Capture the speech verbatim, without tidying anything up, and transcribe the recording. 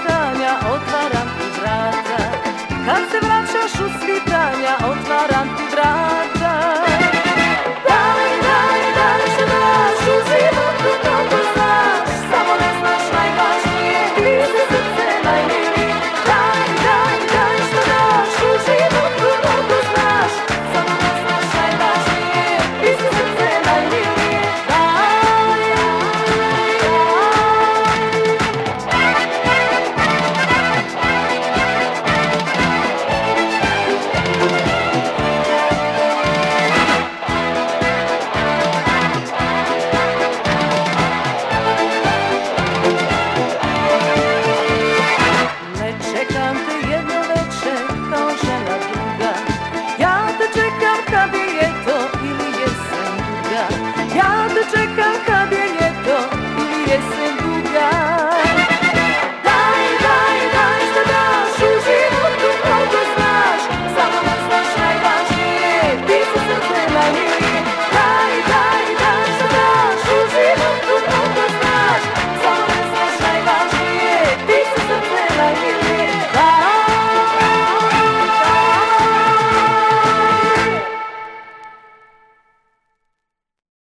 svitanja otvaram ti vrata. Kad se vraćaš u svitanja otvaram ti vrata. Daj, daj, daj što daš u životu mnogo znaš, samo ne znaš najvažnije, ti si srce najmilije. Daj, daj, daj što daš u životu mnogo znaš, samo ne znaš najvažnije, ti si srce najmilije. Ne čekam te jedno večer kao žena druga, ja te čekam kad je ljeto ili jesen duga. Ja te čekam kad je ljeto ili jesen duga.